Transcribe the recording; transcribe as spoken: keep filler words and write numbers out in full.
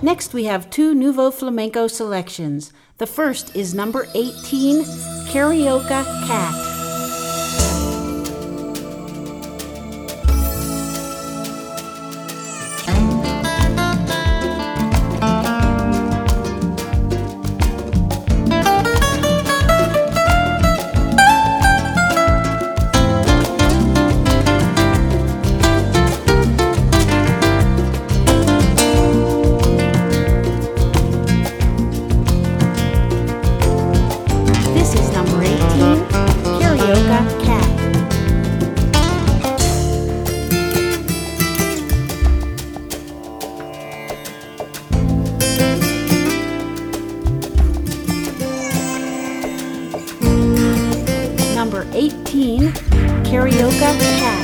Next, we have two Nouveau Flamenco selections. The first is number eighteen, Carioca Cat. Number eighteen, Carioca Cat.